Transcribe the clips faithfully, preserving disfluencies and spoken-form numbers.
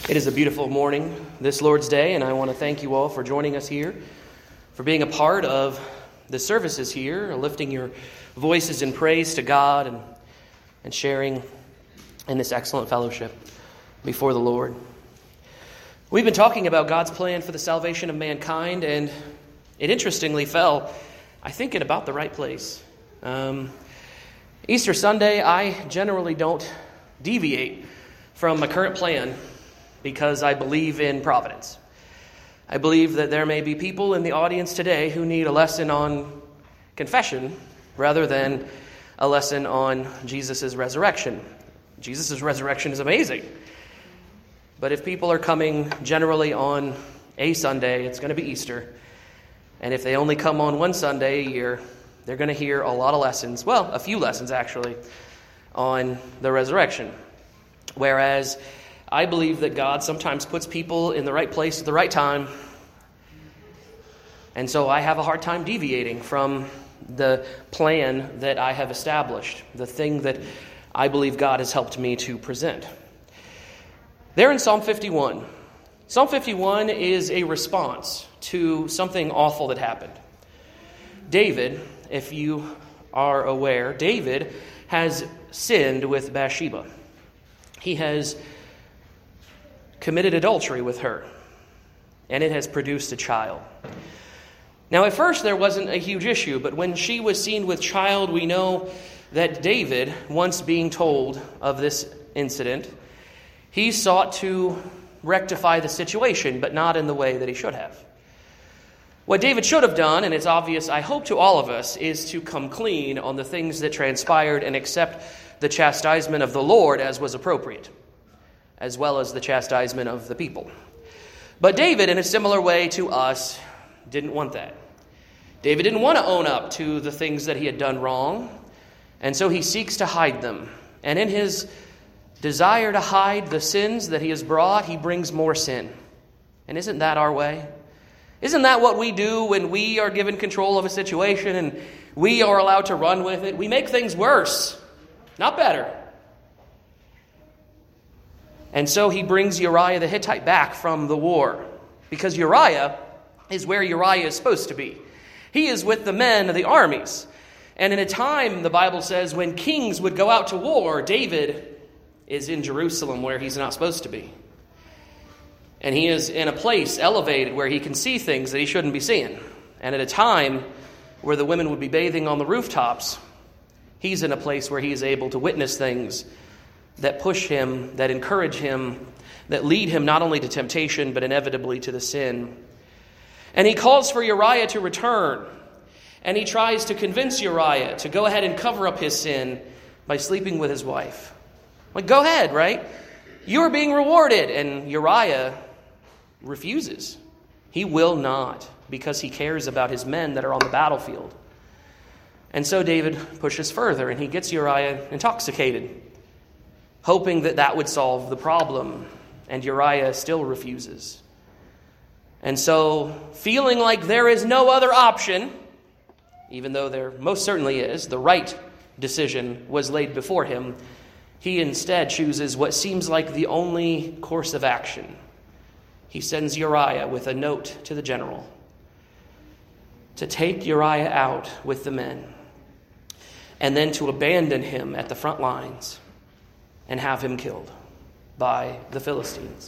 It is a beautiful morning, this Lord's Day, and I want to thank you all for joining us here, for being a part of the services here, lifting your voices in praise to God and, and sharing in this excellent fellowship before the Lord. We've been talking about God's plan for the salvation of mankind, and it interestingly fell, I think, in about the right place. Um, Easter Sunday, I generally don't deviate from my current plan because I believe in providence. I believe that there may be people in the audience today who need a lesson on confession rather than a lesson on Jesus' resurrection. Jesus' resurrection is amazing. But if people are coming generally on a Sunday, it's going to be Easter. And if they only come on one Sunday a year, they're going to hear a lot of lessons, well, a few lessons actually, on the resurrection. Whereas I believe that God sometimes puts people in the right place at the right time. And so I have a hard time deviating from the plan that I have established, the thing that I believe God has helped me to present. There in Psalm fifty-one. Psalm fifty-one is a response to something awful that happened. David, if you are aware, David has sinned with Bathsheba. He has committed adultery with her, and it has produced a child. Now, at first, there wasn't a huge issue, but when she was seen with child, we know that David, once being told of this incident, he sought to rectify the situation, but not in the way that he should have. What David should have done, and it's obvious, I hope, to all of us, is to come clean on the things that transpired and accept the chastisement of the Lord as was appropriate, as well as the chastisement of the people. But David, in a similar way to us, didn't want that. David didn't want to own up to the things that he had done wrong, and so he seeks to hide them. And in his desire to hide the sins that he has brought, he brings more sin. And isn't that our way? Isn't that what we do when we are given control of a situation and we are allowed to run with it? We make things worse, not better. And so he brings Uriah the Hittite back from the war, because Uriah is where Uriah is supposed to be. He is with the men of the armies. And in a time, the Bible says, when kings would go out to war, David is in Jerusalem where he's not supposed to be. And he is in a place elevated where he can see things that he shouldn't be seeing. And at a time where the women would be bathing on the rooftops, he's in a place where he is able to witness things that push him, that encourage him, that lead him not only to temptation, but inevitably to the sin. And he calls for Uriah to return. And he tries to convince Uriah to go ahead and cover up his sin by sleeping with his wife. Like, go ahead, right? You're being rewarded. And Uriah refuses. He will not, because he cares about his men that are on the battlefield. And so David pushes further, and he gets Uriah intoxicated, hoping that that would solve the problem. And Uriah still refuses. And so, feeling like there is no other option, even though there most certainly is, the right decision was laid before him, he instead chooses what seems like the only course of action. He sends Uriah with a note to the general to take Uriah out with the men, and then to abandon him at the front lines and have him killed by the Philistines.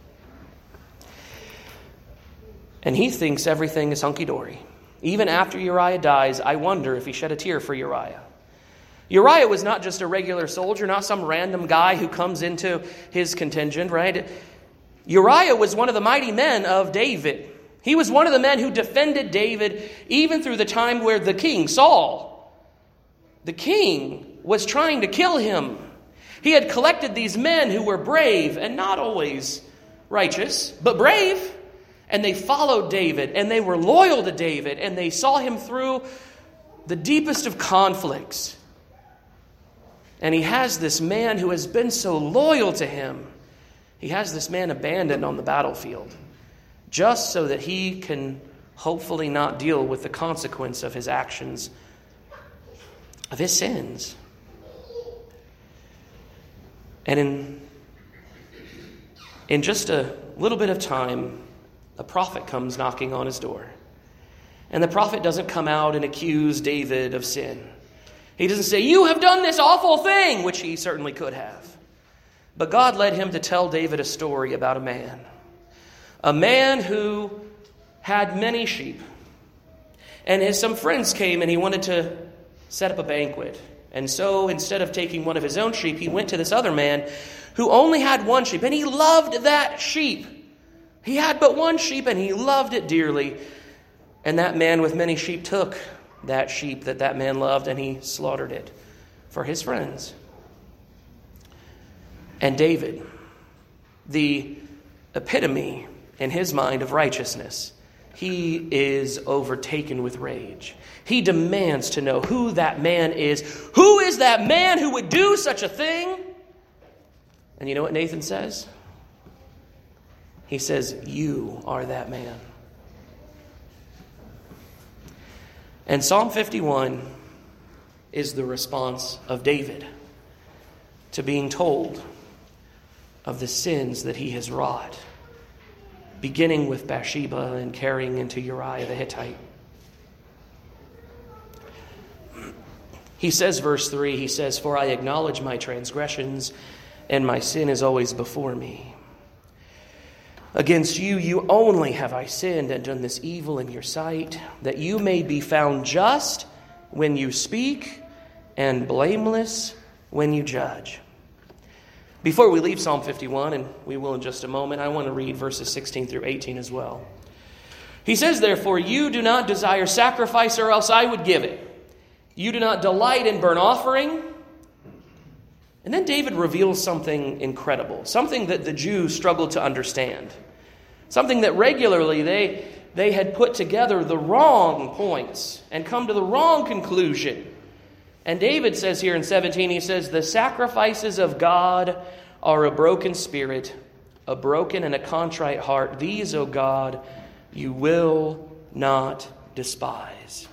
And he thinks everything is hunky-dory. Even after Uriah dies, I wonder if he shed a tear for Uriah. Uriah was not just a regular soldier, not some random guy who comes into his contingent, right? Uriah was one of the mighty men of David. He was one of the men who defended David even through the time where the king, Saul, the king, was trying to kill him. He had collected these men who were brave and not always righteous, but brave. And they followed David, and they were loyal to David, and they saw him through the deepest of conflicts. And he has this man who has been so loyal to him. He has this man abandoned on the battlefield, just so that he can hopefully not deal with the consequence of his actions, of his sins. And in in just a little bit of time, a prophet comes knocking on his door. And the prophet doesn't come out and accuse David of sin. He doesn't say, "You have done this awful thing," which he certainly could have. But God led him to tell David a story about a man. A man who had many sheep. And his some friends came and he wanted to set up a banquet. And so instead of taking one of his own sheep, he went to this other man who only had one sheep. And he loved that sheep. He had but one sheep and he loved it dearly. And that man with many sheep took that sheep that that man loved and he slaughtered it for his friends. And David, the epitome in his mind of righteousness, he is overtaken with rage. He demands to know who that man is. Who is that man who would do such a thing? And you know what Nathan says? He says, "You are that man." And Psalm fifty-one is the response of David to being told of the sins that he has wrought, beginning with Bathsheba and carrying into Uriah the Hittite. He says, verse three, he says, "For I acknowledge my transgressions, and my sin is always before me. Against you, you only have I sinned and done this evil in your sight, that you may be found just when you speak and blameless when you judge." Before we leave Psalm fifty-one, and we will in just a moment, I want to read verses sixteen through eighteen as well. He says, "Therefore, you do not desire sacrifice, or else I would give it. You do not delight in burnt offering." And then David reveals something incredible, something that the Jews struggled to understand, something that regularly they, they had put together the wrong points and come to the wrong conclusion. And David says here in seventeen, he says, "The sacrifices of God are a broken spirit, a broken and a contrite heart. These, O God, you will not despise."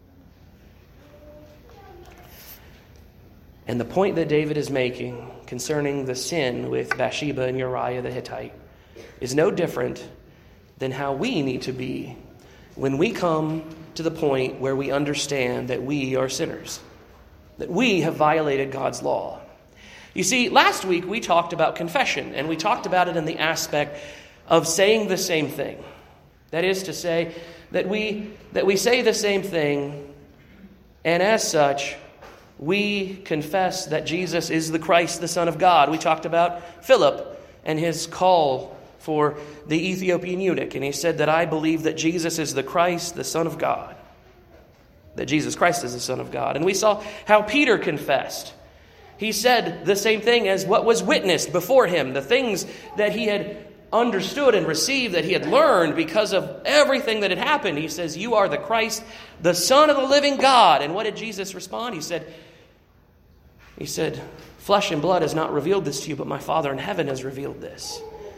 And the point that David is making concerning the sin with Bathsheba and Uriah the Hittite is no different than how we need to be when we come to the point where we understand that we are sinners, that we have violated God's law. You see, last week we talked about confession, and we talked about it in the aspect of saying the same thing. That is to say that we that we say the same thing, and as such, we confess that Jesus is the Christ, the Son of God. We talked about Philip and his call for the Ethiopian eunuch, and he said that I believe that Jesus is the Christ, the Son of God. That Jesus Christ is the Son of God. And we saw how Peter confessed. He said the same thing as what was witnessed before him, the things that he had understood and received, that he had learned because of everything that had happened. He says, "You are the Christ, the Son of the living God." And what did Jesus respond? He said, he said, "Flesh and blood has not revealed this to you, but my Father in heaven has revealed this."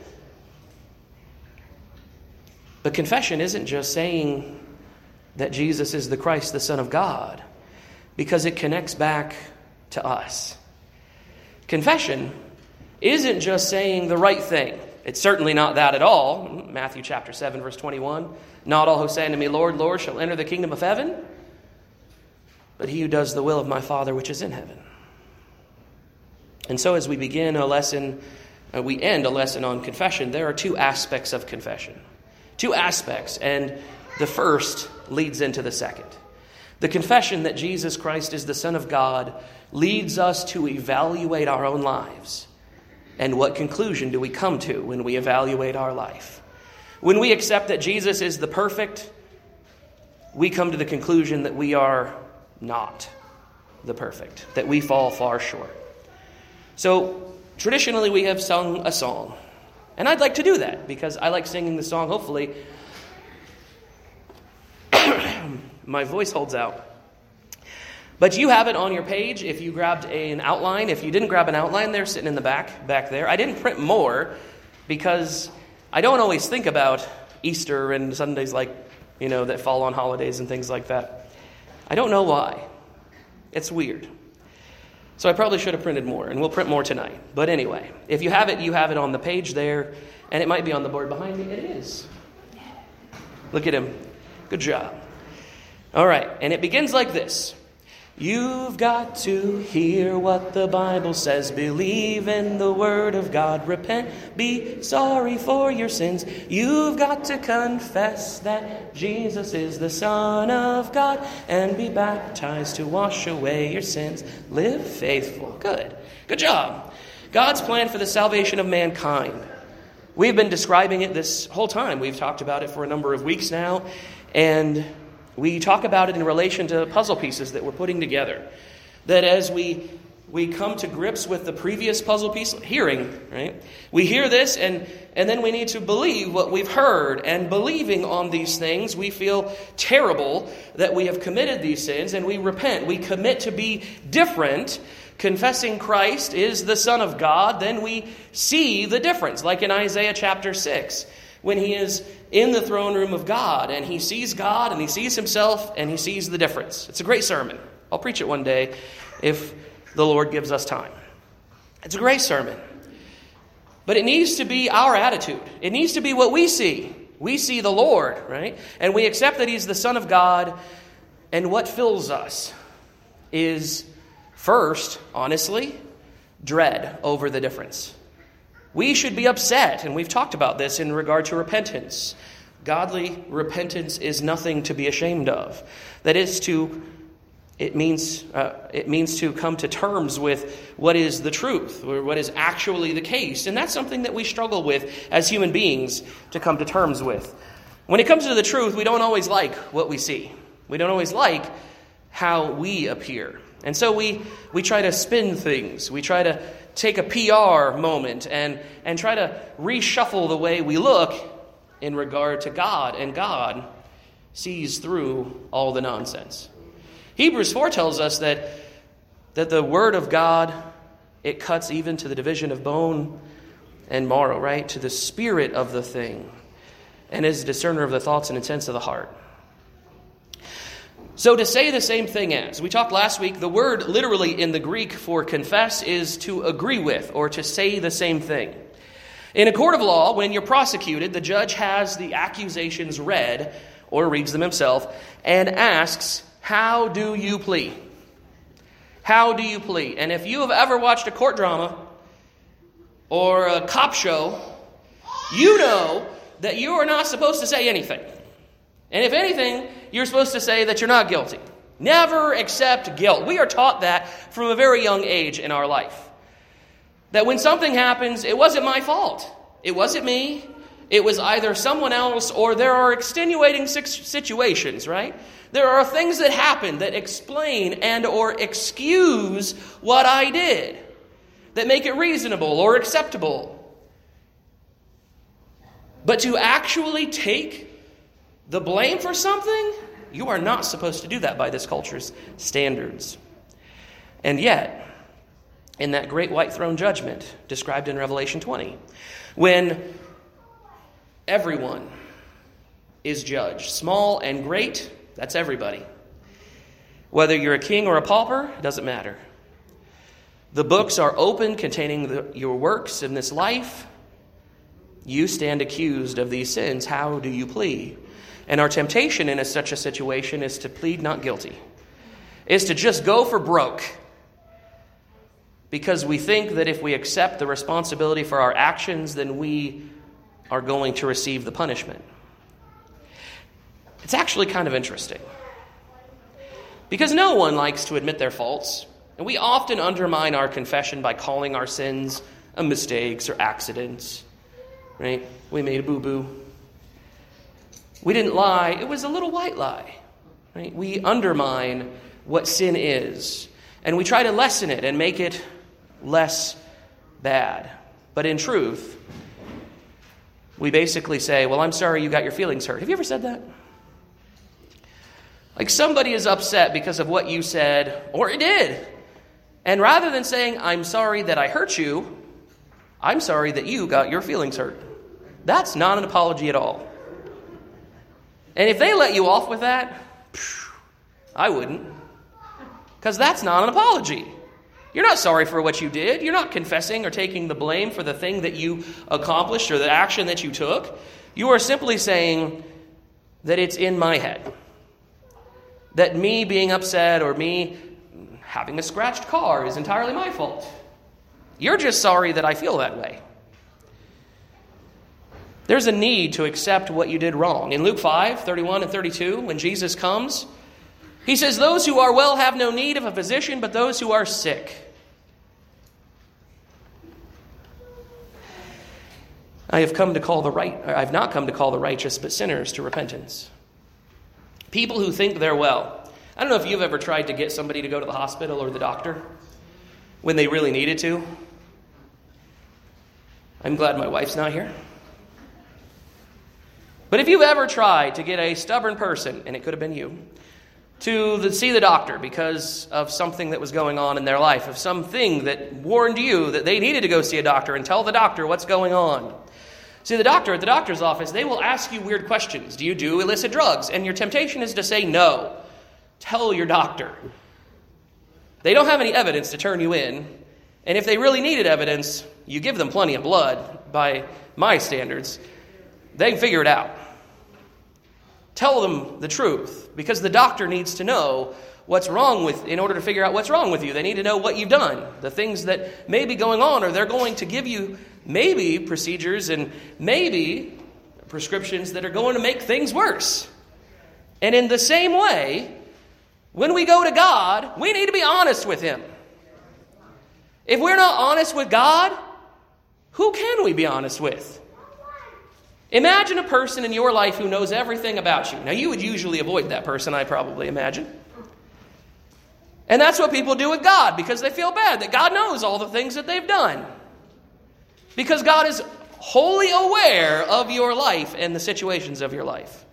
But confession isn't just saying that Jesus is the Christ, the Son of God, because it connects back to us. Confession isn't just saying the right thing. It's certainly not that at all. Matthew chapter seven, verse twenty-one. "Not all who say unto me, Lord, Lord, shall enter the kingdom of heaven, but he who does the will of my Father which is in heaven." And so as we begin a lesson, uh, we end a lesson on confession, there are two aspects of confession. Two aspects, and the first leads into the second. The confession that Jesus Christ is the Son of God leads us to evaluate our own lives. And what conclusion do we come to when we evaluate our life? When we accept that Jesus is the perfect, we come to the conclusion that we are not the perfect, that we fall far short. So traditionally we have sung a song. And I'd like to do that because I like singing the song. Hopefully my voice holds out. But you have it on your page if you grabbed a, an outline. If you didn't grab an outline, they're sitting in the back, back there. I didn't print more because I don't always think about Easter and Sundays like, you know, that fall on holidays and things like that. I don't know why. It's weird. So I probably should have printed more, and we'll print more tonight. But anyway, if you have it, you have it on the page there, and it might be on the board behind me. It is. Look at him. Good job. All right, and it begins like this. You've got to hear what the Bible says. Believe in the Word of God. Repent. Be sorry for your sins. You've got to confess that Jesus is the Son of God and be baptized to wash away your sins. Live faithful. Good. Good job. God's plan for the salvation of mankind. We've been describing it this whole time. We've talked about it for a number of weeks now, and we talk about it in relation to puzzle pieces that we're putting together. That as we we come to grips with the previous puzzle piece, hearing, right? We hear this, and, and then we need to believe what we've heard. And believing on these things, we feel terrible that we have committed these sins, and we repent. We commit to be different. Confessing Christ is the Son of God, then we see the difference. Like in Isaiah chapter six. When he is in the throne room of God, and he sees God, and he sees himself, and he sees the difference. It's a great sermon. I'll preach it one day if the Lord gives us time. It's a great sermon. But it needs to be our attitude. It needs to be what we see. We see the Lord, right? And we accept that he's the Son of God, and what fills us is, first, honestly, dread over the difference. We should be upset, and we've talked about this in regard to repentance. Godly repentance is nothing to be ashamed of. That is to, it means, uh, it means to come to terms with what is the truth, or what is actually the case. And that's something that we struggle with as human beings to come to terms with. When it comes to the truth, we don't always like what we see. We don't always like how we appear. And so we, we try to spin things. We try to take a P R moment and, and try to reshuffle the way we look in regard to God. And God sees through all the nonsense. Hebrews four tells us that, that the Word of God, it cuts even to the division of bone and marrow, right? To the spirit of the thing, and is a discerner of the thoughts and intents of the heart. So to say the same thing as, we talked last week, the word literally in the Greek for confess is to agree with or to say the same thing. In a court of law, when you're prosecuted, the judge has the accusations read or reads them himself and asks, how do you plea? How do you plea? And if you have ever watched a court drama or a cop show, you know that you are not supposed to say anything. And if anything, you're supposed to say that you're not guilty. Never accept guilt. We are taught that from a very young age in our life. That when something happens, it wasn't my fault. It wasn't me. It was either someone else, or there are extenuating situations, right? There are things that happen that explain and or excuse what I did, that make it reasonable or acceptable. But to actually take the blame for something, you are not supposed to do that by this culture's standards. And yet, in that great white throne judgment described in Revelation twenty, when everyone is judged, small and great, that's everybody. Whether you're a king or a pauper, it doesn't matter. The books are open containing the, your works in this life. You stand accused of these sins. How do you plead? And our temptation in a, such a situation is to plead not guilty. Is to just go for broke. Because we think that if we accept the responsibility for our actions, then we are going to receive the punishment. It's actually kind of interesting. Because no one likes to admit their faults. And we often undermine our confession by calling our sins a mistakes or accidents. Right? We made a boo-boo. We didn't lie. It was a little white lie. Right? We undermine what sin is. And we try to lessen it and make it less bad. But in truth, we basically say, well, I'm sorry you got your feelings hurt. Have you ever said that? Like somebody is upset because of what you said or did. And rather than saying, I'm sorry that I hurt you, I'm sorry that you got your feelings hurt. That's not an apology at all. And if they let you off with that, I wouldn't. Because that's not an apology. You're not sorry for what you did. You're not confessing or taking the blame for the thing that you accomplished or the action that you took. You are simply saying that it's in my head. That me being upset or me having a scratched car is entirely my fault. You're just sorry that I feel that way. There's a need to accept what you did wrong. In Luke five, thirty-one and thirty-two, when Jesus comes, he says, those who are well have no need of a physician, but those who are sick. I have come to call the right, I've not come to call the righteous, but sinners to repentance. People who think they're well. I don't know if you've ever tried to get somebody to go to the hospital or the doctor when they really needed to. I'm glad my wife's not here. But if you've ever tried to get a stubborn person, and it could have been you, to the, see the doctor because of something that was going on in their life, of something that warned you that they needed to go see a doctor and tell the doctor what's going on. See, the doctor at the doctor's office, they will ask you weird questions. Do you do illicit drugs? And your temptation is to say no. Tell your doctor. They don't have any evidence to turn you in. And if they really needed evidence, you give them plenty of blood by my standards. They can figure it out. Tell them the truth, because the doctor needs to know what's wrong with, in order to figure out what's wrong with you. They need to know what you've done, the things that may be going on, or they're going to give you maybe procedures and maybe prescriptions that are going to make things worse. And in the same way, when we go to God, we need to be honest with Him. If we're not honest with God, who can we be honest with? Imagine a person in your life who knows everything about you. Now, you would usually avoid that person, I probably imagine. And that's what people do with God, because they feel bad that God knows all the things that they've done. Because God is wholly aware of your life and the situations of your life.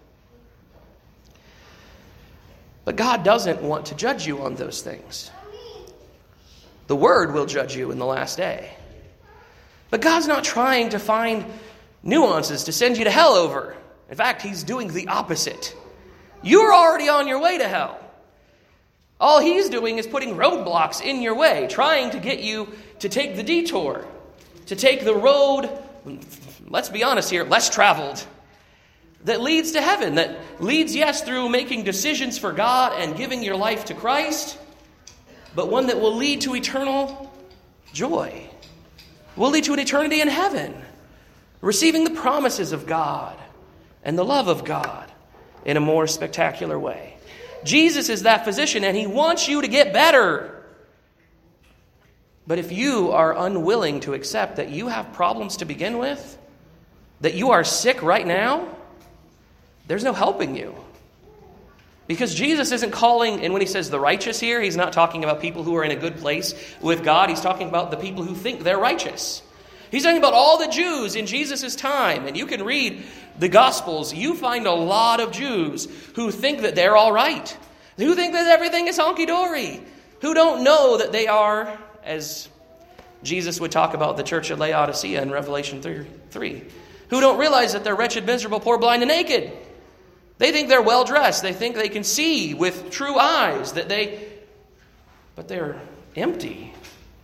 But God doesn't want to judge you on those things. The Word will judge you in the last day. But God's not trying to find nuances to send you to hell over. In fact, He's doing the opposite. You're already on your way to hell. All He's doing is putting roadblocks in your way, trying to get you to take the detour, to take the road, let's be honest here, less traveled, that leads to heaven, that leads, yes, through making decisions for God and giving your life to Christ, but one that will lead to eternal joy, will lead to an eternity in heaven, receiving the promises of God and the love of God in a more spectacular way. Jesus is that physician, and He wants you to get better. But if you are unwilling to accept that you have problems to begin with, that you are sick right now, there's no helping you. Because Jesus isn't calling, and when He says the righteous here, He's not talking about people who are in a good place with God. He's talking about the people who think they're righteous. He's talking about all the Jews in Jesus' time. And you can read the Gospels. You find a lot of Jews who think that they're all right. Who think that everything is honky-dory. Who don't know that they are, as Jesus would talk about the church at Laodicea in Revelation three. Who don't realize that they're wretched, miserable, poor, blind, and naked. They think they're well-dressed. They think they can see with true eyes. That they, but they're empty.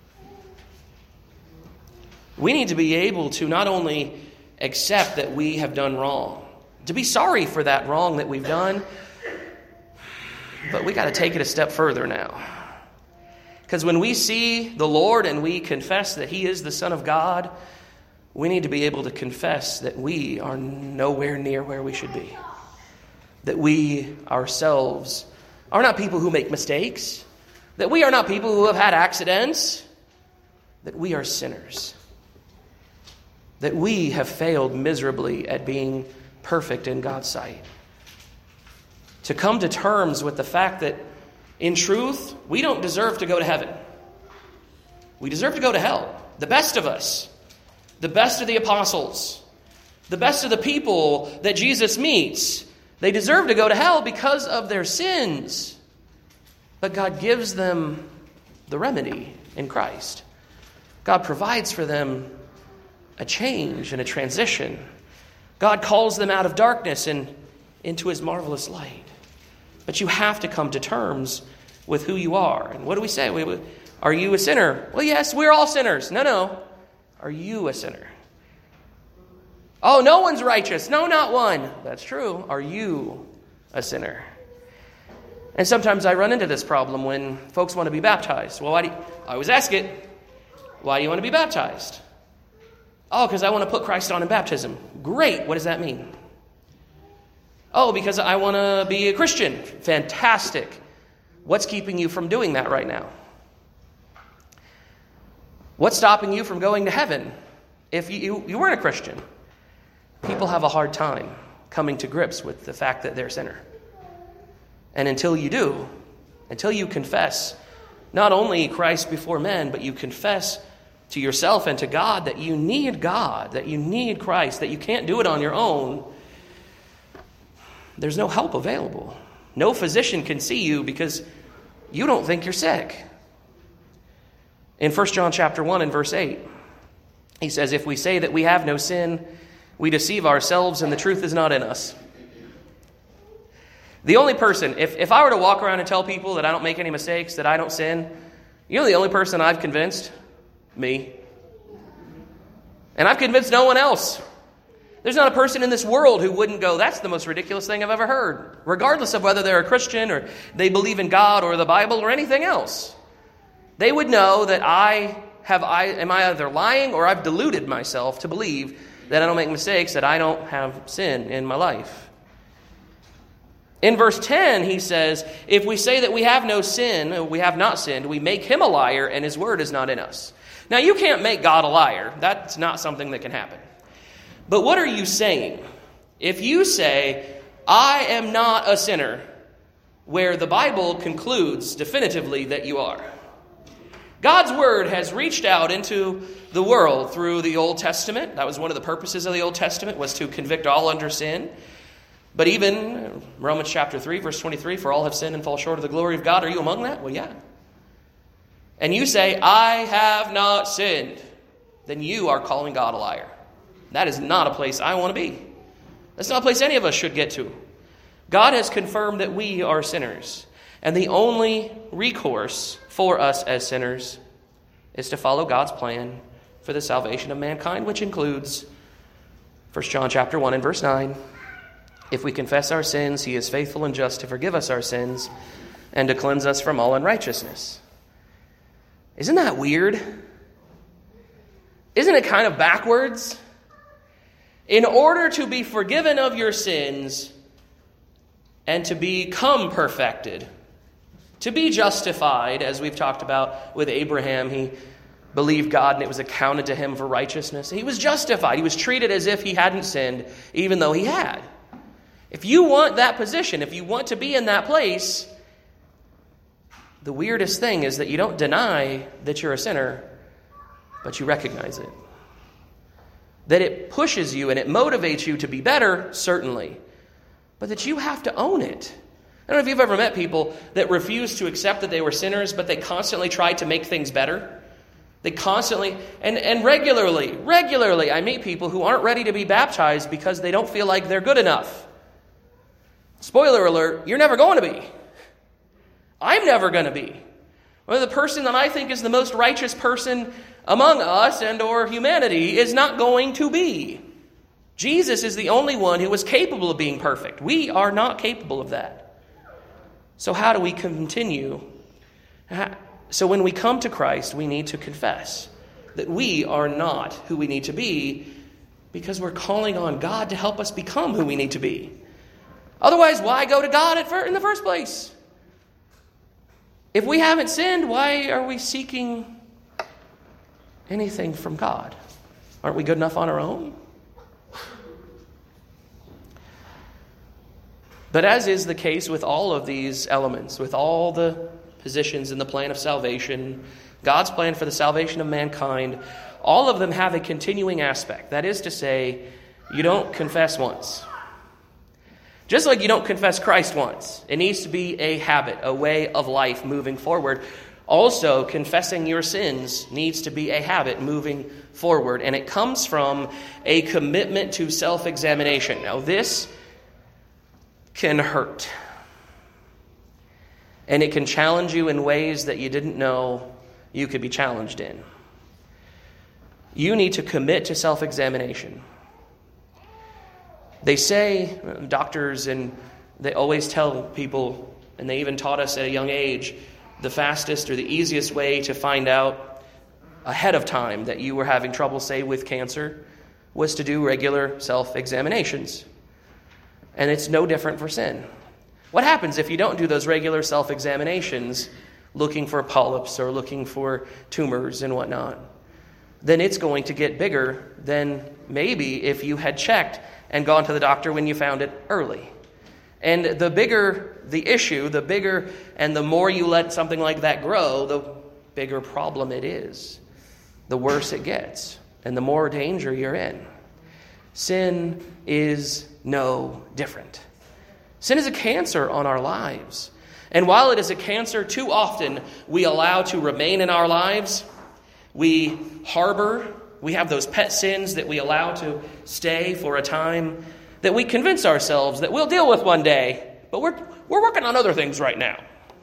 We need to be able to not only accept that we have done wrong, to be sorry for that wrong that we've done, but we got to take it a step further now. Because when we see the Lord and we confess that He is the Son of God, we need to be able to confess that we are nowhere near where we should be. That we ourselves are not people who make mistakes. That we are not people who have had accidents. That we are sinners. That we have failed miserably at being perfect in God's sight. To come to terms with the fact that, in truth, we don't deserve to go to heaven. We deserve to go to hell. The best of us. The best of the apostles. The best of the people that Jesus meets. They deserve to go to hell because of their sins. But God gives them the remedy in Christ. God provides for them a change and a transition. God calls them out of darkness and into His marvelous light. But you have to come to terms with who you are. And what do we say? We, Are you a sinner? Well, yes, we're all sinners. No, no. Are you a sinner? Oh, no one's righteous. No, not one. That's true. Are you a sinner? And sometimes I run into this problem when folks want to be baptized. Well, why do you, I always ask it, why do you want to be baptized? Oh, because I want to put Christ on in baptism. Great. What does that mean? Oh, because I want to be a Christian. Fantastic. What's keeping you from doing that right now? What's stopping you from going to heaven if you, you, you weren't a Christian? People have a hard time coming to grips with the fact that they're a sinner. And until you do, until you confess not only Christ before men, but you confess to yourself and to God that you need God, that you need Christ, that you can't do it on your own, there's no help available. No physician can see you because you don't think you're sick. In First John chapter one and verse eight, he says, if we say that we have no sin, we deceive ourselves and the truth is not in us. The only person, if, if I were to walk around and tell people that I don't make any mistakes, that I don't sin, you know the only person I've convinced? Me. And I've convinced no one else. There's not a person in this world who wouldn't go, that's the most ridiculous thing I've ever heard, regardless of whether they're a Christian or they believe in God or the Bible or anything else. They would know that I have I am I either lying or I've deluded myself to believe that I don't make mistakes, that I don't have sin in my life. In verse ten, he says, if we say that we have no sin, we have not sinned, we make him a liar and his word is not in us. Now, you can't make God a liar. That's not something that can happen. But what are you saying? If you say, I am not a sinner, where the Bible concludes definitively that you are. God's word has reached out into the world through the Old Testament. That was one of the purposes of the Old Testament, was to convict all under sin. But even Romans chapter three, verse twenty-three, for all have sinned and fall short of the glory of God. Are you among that? Well, yeah. And you say, I have not sinned. Then you are calling God a liar. That is not a place I want to be. That's not a place any of us should get to. God has confirmed that we are sinners. And the only recourse for us as sinners is to follow God's plan for the salvation of mankind, which includes First John chapter one and verse nine. If we confess our sins, he is faithful and just to forgive us our sins and to cleanse us from all unrighteousness. Isn't that weird? Isn't it kind of backwards? In order to be forgiven of your sins and to become perfected, to be justified, as we've talked about with Abraham, he believed God and it was accounted to him for righteousness. He was justified. He was treated as if he hadn't sinned, even though he had. If you want that position, if you want to be in that place, the weirdest thing is that you don't deny that you're a sinner, but you recognize it. That it pushes you and it motivates you to be better, certainly, but that you have to own it. I don't know if you've ever met people that refuse to accept that they were sinners, but they constantly try to make things better. They constantly, and, and regularly, regularly, I meet people who aren't ready to be baptized because they don't feel like they're good enough. Spoiler alert, you're never going to be. I'm never going to be. Well, the person that I think is the most righteous person among us and or humanity is not going to be. Jesus is the only one who was capable of being perfect. We are not capable of that. So how do we continue? So when we come to Christ, we need to confess that we are not who we need to be because we're calling on God to help us become who we need to be. Otherwise, why go to God in the first place? If we haven't sinned, why are we seeking anything from God? Aren't we good enough on our own? But as is the case with all of these elements, with all the positions in the plan of salvation, God's plan for the salvation of mankind, all of them have a continuing aspect. That is to say, you don't confess once. Just like you don't confess Christ once. It needs to be a habit, a way of life moving forward. Also, confessing your sins needs to be a habit moving forward. And it comes from a commitment to self-examination. Now, this can hurt. And it can challenge you in ways that you didn't know you could be challenged in. You need to commit to self-examination. They say, doctors, and they always tell people, and they even taught us at a young age, the fastest or the easiest way to find out ahead of time that you were having trouble, say, with cancer, was to do regular self-examinations. And it's no different for sin. What happens if you don't do those regular self-examinations, looking for polyps or looking for tumors and whatnot? Then it's going to get bigger than maybe if you had checked and gone to the doctor when you found it early. And the bigger the issue, the bigger and the more you let something like that grow, the bigger problem it is. The worse it gets, and the more danger you're in. Sin is no different. Sin is a cancer on our lives. And while it is a cancer, too often we allow to remain in our lives. We harbor, we have those pet sins that we allow to stay for a time, that we convince ourselves that we'll deal with one day, but we're we're working on other things right now.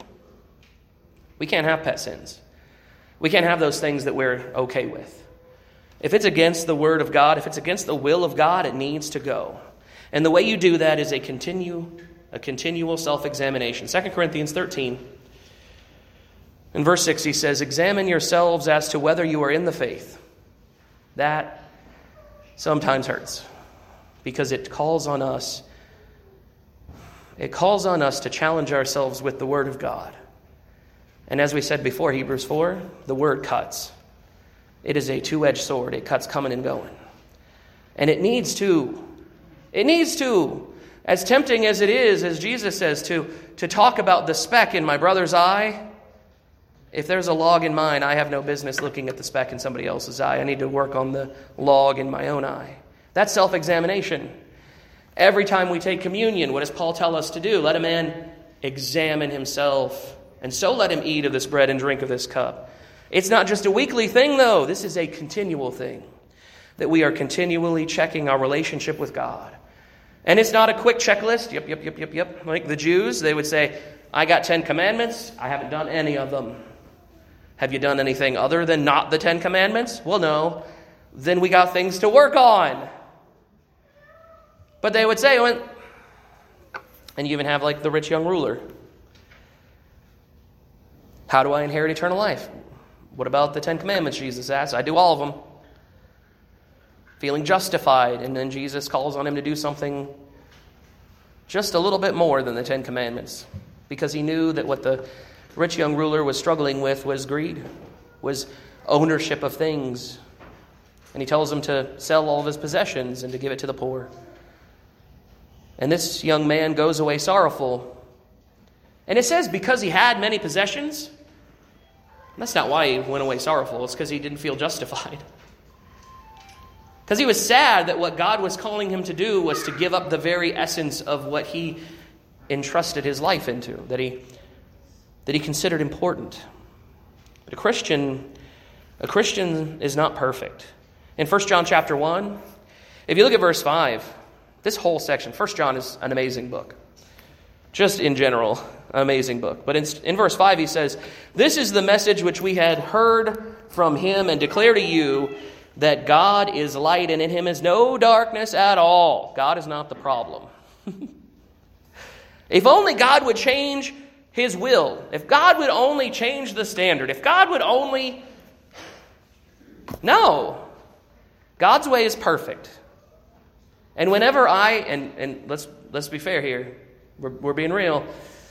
We can't have pet sins. We can't have those things that we're okay with. If it's against the Word of God, if it's against the will of God, it needs to go. And the way you do that is a continue, a continual self-examination. Second Corinthians thirteen, in verse six, he says, "Examine yourselves as to whether you are in the faith." That sometimes hurts because it calls on us. It calls on us to challenge ourselves with the Word of God. And as we said before, Hebrews four, the Word cuts. It is a two-edged sword. It cuts coming and going. And it needs to. It needs to. As tempting as it is, as Jesus says, to, to talk about the speck in my brother's eye, if there's a log in mine, I have no business looking at the speck in somebody else's eye. I need to work on the log in my own eye. That's self-examination. Every time we take communion, what does Paul tell us to do? Let a man examine himself, and so let him eat of this bread and drink of this cup. It's not just a weekly thing, though. This is a continual thing, that we are continually checking our relationship with God. And it's not a quick checklist. Yep, yep, yep, yep, yep. Like the Jews, they would say, I got Ten Commandments. I haven't done any of them. Have you done anything other than not the Ten Commandments? Well, no. Then we got things to work on. But they would say, and you even have like the rich young ruler. How do I inherit eternal life? What about the Ten Commandments, Jesus asked. I do all of them. Feeling justified, and then Jesus calls on him to do something just a little bit more than the Ten Commandments, because he knew that what the rich young ruler was struggling with was greed, was ownership of things. And he tells him to sell all of his possessions and to give it to the poor. And this young man goes away sorrowful. And it says because he had many possessions. That's not why he went away sorrowful. It's because he didn't feel justified. Because he was sad that what God was calling him to do was to give up the very essence of what he entrusted his life into, that he that he considered important. But a Christian, a Christian is not perfect. In First John chapter one, if you look at verse five, this whole section, First John is an amazing book. Just in general, an amazing book. But in, in verse five he says, "This is the message which we had heard from him and declare to you, that God is light and in him is no darkness at all." God is not the problem. If only God would change his will. If God would only change the standard. If God would only... No. God's way is perfect. And whenever I... And, and let's let's be fair here. We're, we're being real.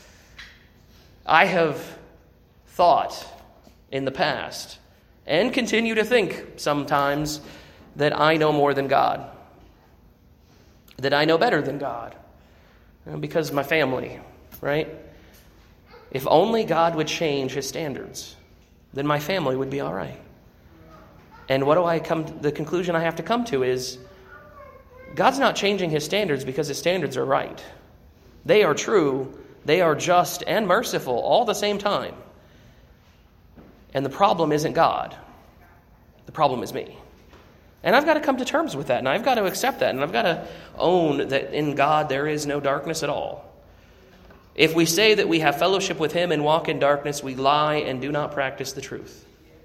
I have thought in the past, and continue to think sometimes, that I know more than God. That I know better than God. Because of my family, right? If only God would change his standards, then my family would be all right. And what do I come to, the conclusion I have to come to is, God's not changing his standards because his standards are right. They are true, they are just and merciful all at the same time. And the problem isn't God. The problem is me. And I've got to come to terms with that. And I've got to accept that. And I've got to own that in God there is no darkness at all. If we say that we have fellowship with him and walk in darkness, we lie and do not practice the truth.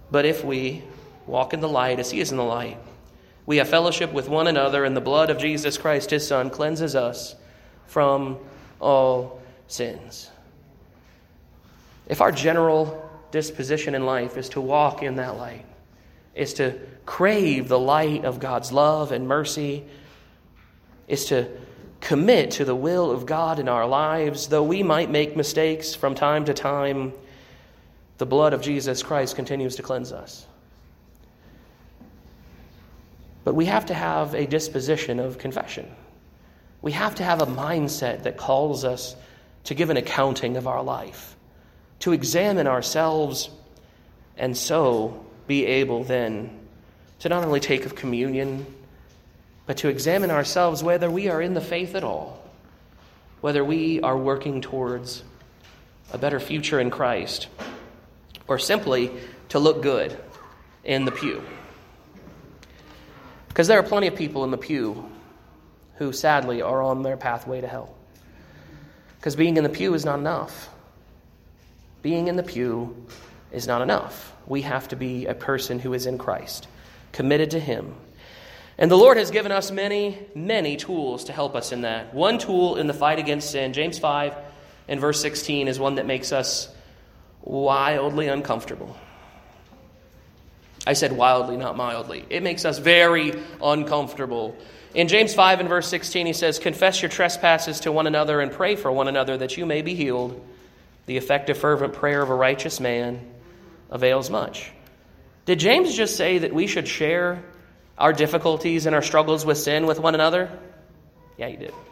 But if we walk in the light as he is in the light, we have fellowship with one another, and the blood of Jesus Christ, his Son, cleanses us from all sins. If our general disposition in life is to walk in that light, is to crave the light of God's love and mercy, is to commit to the will of God in our lives, though we might make mistakes from time to time, the blood of Jesus Christ continues to cleanse us. But we have to have a disposition of confession. We have to have a mindset that calls us to give an accounting of our life, to examine ourselves, and so be able then to not only take of communion, but to examine ourselves whether we are in the faith at all, whether we are working towards a better future in Christ, or simply to look good in the pew. Because there are plenty of people in the pew who sadly are on their pathway to hell. Because being in the pew is not enough. Being in the pew is not enough. We have to be a person who is in Christ, committed to him. And the Lord has given us many, many tools to help us in that. One tool in the fight against sin, James five and verse sixteen, is one that makes us wildly uncomfortable. I said wildly, not mildly. It makes us very uncomfortable. In James five and verse sixteen, he says, "Confess your trespasses to one another and pray for one another that you may be healed. The effective, fervent prayer of a righteous man avails much." Did James just say that we should share our difficulties and our struggles with sin with one another? Yeah, he did.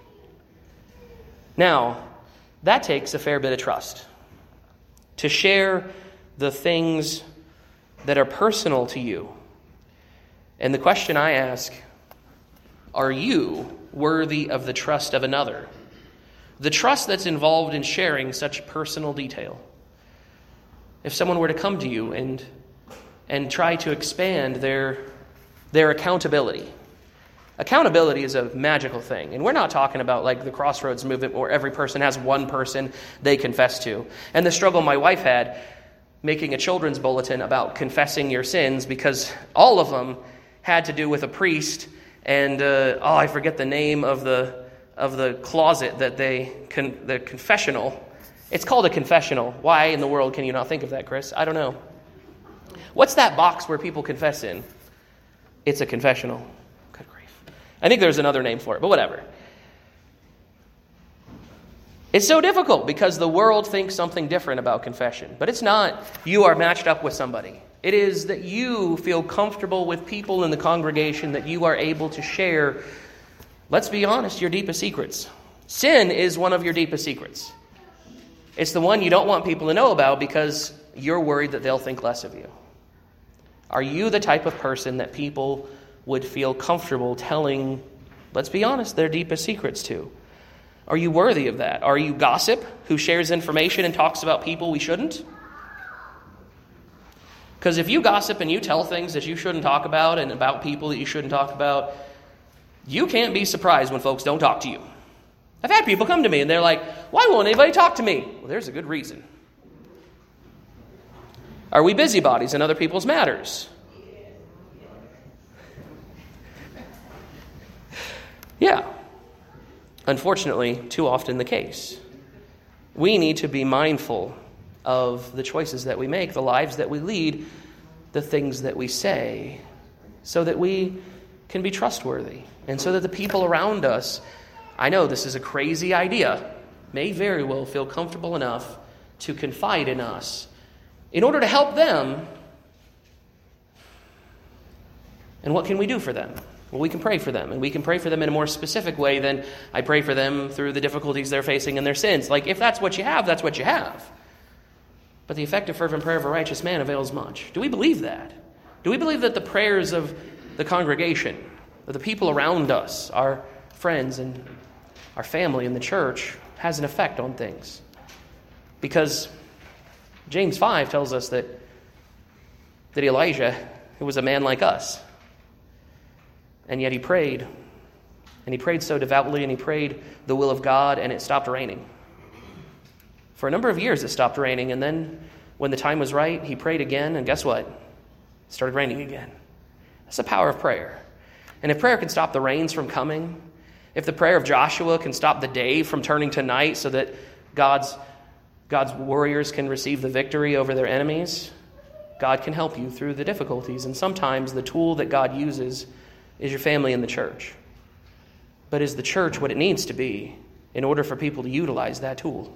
Now, that takes a fair bit of trust. To share the things that are personal to you. And the question I ask, are you worthy of the trust of another? The trust that's involved in sharing such personal detail. If someone were to come to you and and try to expand their their accountability. Accountability is a magical thing. And we're not talking about like the Crossroads movement where every person has one person they confess to. And the struggle my wife had making a children's bulletin about confessing your sins, because all of them had to do with a priest and, uh, oh, I forget the name of the of the closet that they, con- the confessional. It's called a confessional. Why in the world can you not think of that, Chris? I don't know. What's that box where people confess in? It's a confessional. Good grief. I think there's another name for it, but whatever. It's so difficult because the world thinks something different about confession. But it's not you are matched up with somebody. It is that you feel comfortable with people in the congregation, that you are able to share, let's be honest, your deepest secrets. Sin is one of your deepest secrets. It's the one you don't want people to know about because you're worried that they'll think less of you. Are you the type of person that people would feel comfortable telling, let's be honest, their deepest secrets to? Are you worthy of that? Are you gossip who shares information and talks about people we shouldn't? Because if you gossip and you tell things that you shouldn't talk about and about people that you shouldn't talk about, you can't be surprised when folks don't talk to you. I've had people come to me and they're like, why won't anybody talk to me? Well, there's a good reason. Are we busybodies in other people's matters? Yeah. Unfortunately, too often the case. We need to be mindful of the choices that we make, the lives that we lead, the things that we say, so that we can be trustworthy, and so that the people around us, I know this is a crazy idea, may very well feel comfortable enough to confide in us in order to help them. And what can we do for them? Well, we can pray for them, and we can pray for them in a more specific way than I pray for them through the difficulties they're facing in their sins. Like, if that's what you have, that's what you have. But the effective, fervent prayer of a righteous man avails much. Do we believe that? Do we believe that the prayers of the congregation, of the people around us, our friends and our family in the church, has an effect on things? Because James five tells us that, that Elijah, who was a man like us, and yet he prayed, and he prayed so devoutly, and he prayed the will of God, and it stopped raining. For a number of years it stopped raining, and then when the time was right, he prayed again, and guess what? It started raining again. That's the power of prayer. And if prayer can stop the rains from coming, if the prayer of Joshua can stop the day from turning to night so that God's, God's warriors can receive the victory over their enemies, God can help you through the difficulties. And sometimes the tool that God uses is your family in the church. But is the church what it needs to be in order for people to utilize that tool?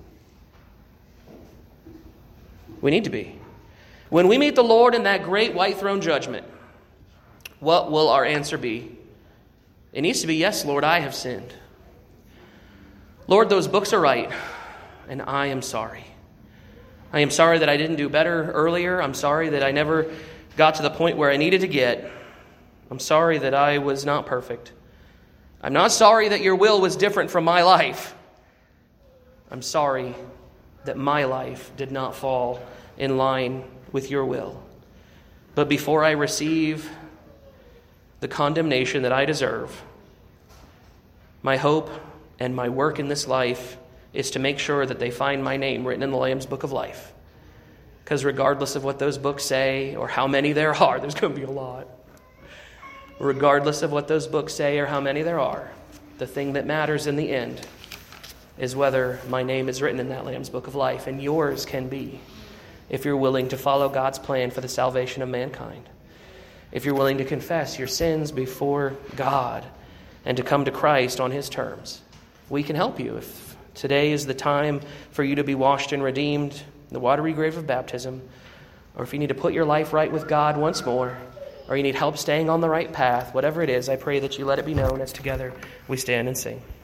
We need to be. When we meet the Lord in that great white throne judgment, what will our answer be? It needs to be, yes, Lord, I have sinned. Lord, those books are right, and I am sorry. I am sorry that I didn't do better earlier. I'm sorry that I never got to the point where I needed to get. I'm sorry that I was not perfect. I'm not sorry that your will was different from my life. I'm sorry that my life did not fall in line with your will. But before I receive the condemnation that I deserve, my hope and my work in this life is to make sure that they find my name written in the Lamb's Book of Life. Because regardless of what those books say or how many there are, there's going to be a lot. Regardless of what those books say or how many there are, the thing that matters in the end is whether my name is written in that Lamb's Book of Life, and yours can be if you're willing to follow God's plan for the salvation of mankind. If you're willing to confess your sins before God and to come to Christ on his terms, we can help you. If today is the time for you to be washed and redeemed in the watery grave of baptism, or if you need to put your life right with God once more, or you need help staying on the right path, whatever it is, I pray that you let it be known as together we stand and sing.